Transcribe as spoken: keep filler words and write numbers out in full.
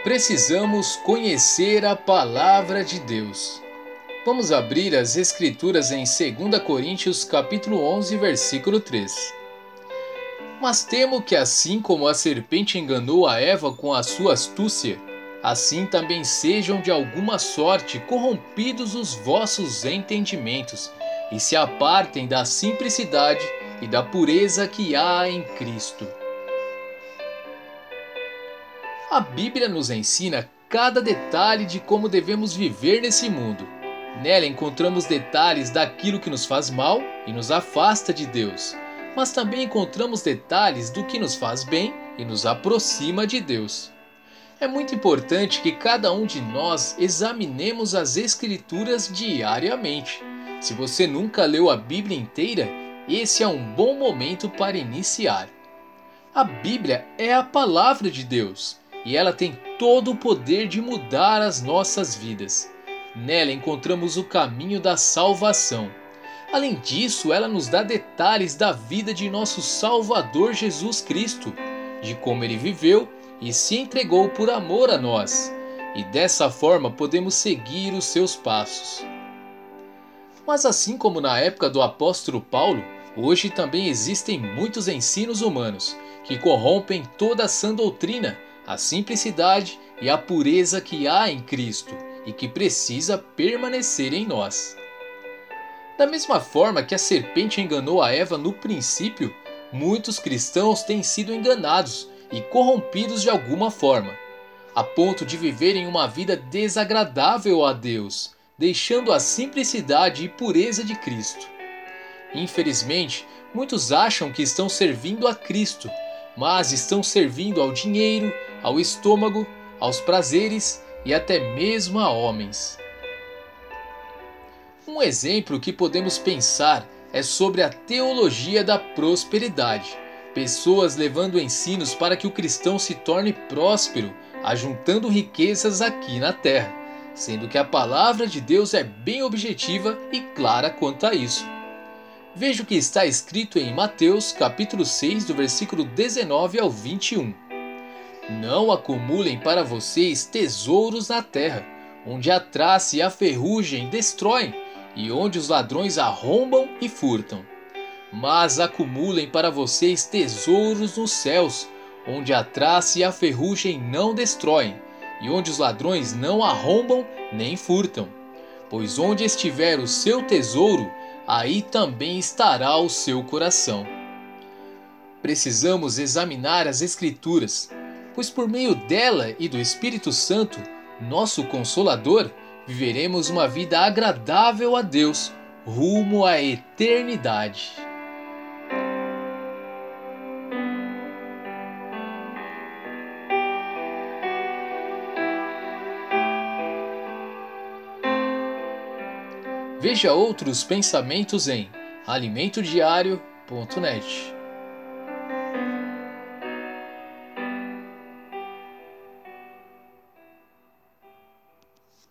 Precisamos conhecer a Palavra de Deus. Vamos abrir as Escrituras em dois Coríntios capítulo onze, versículo três. Mas temo que assim como a serpente enganou a Eva com a sua astúcia, assim também sejam de alguma sorte corrompidos os vossos entendimentos, e se apartem da simplicidade e da pureza que há em Cristo. A Bíblia nos ensina cada detalhe de como devemos viver nesse mundo. Nela encontramos detalhes daquilo que nos faz mal e nos afasta de Deus, mas também encontramos detalhes do que nos faz bem e nos aproxima de Deus. É muito importante que cada um de nós examinemos as Escrituras diariamente. Se você nunca leu a Bíblia inteira, esse é um bom momento para iniciar. A Bíblia é a Palavra de Deus e ela tem todo o poder de mudar as nossas vidas. Nela encontramos o caminho da salvação. Além disso, ela nos dá detalhes da vida de nosso Salvador Jesus Cristo, de como ele viveu e se entregou por amor a nós, e dessa forma podemos seguir os seus passos. Mas assim como na época do apóstolo Paulo, hoje também existem muitos ensinos humanos que corrompem toda a sã doutrina, a simplicidade e a pureza que há em Cristo e que precisa permanecer em nós. Da mesma forma que a serpente enganou a Eva no princípio, muitos cristãos têm sido enganados e corrompidos de alguma forma, a ponto de viverem uma vida desagradável a Deus, deixando a simplicidade e pureza de Cristo. Infelizmente, muitos acham que estão servindo a Cristo, mas estão servindo ao dinheiro, ao estômago, aos prazeres e até mesmo a homens. Um exemplo que podemos pensar é sobre a teologia da prosperidade. Pessoas levando ensinos para que o cristão se torne próspero, ajuntando riquezas aqui na terra, sendo que a palavra de Deus é bem objetiva e clara quanto a isso. Veja o que está escrito em Mateus capítulo seis, do versículo dezenove ao vinte e um. Não acumulem para vocês tesouros na terra, onde a traça e a ferrugem destroem, e onde os ladrões arrombam e furtam. Mas acumulem para vocês tesouros nos céus, onde a traça e a ferrugem não destroem, e onde os ladrões não arrombam nem furtam. Pois onde estiver o seu tesouro, aí também estará o seu coração. Precisamos examinar as Escrituras, pois por meio dela e do Espírito Santo, nosso Consolador, viveremos uma vida agradável a Deus, rumo à eternidade. Veja outros pensamentos em alimento diário ponto net.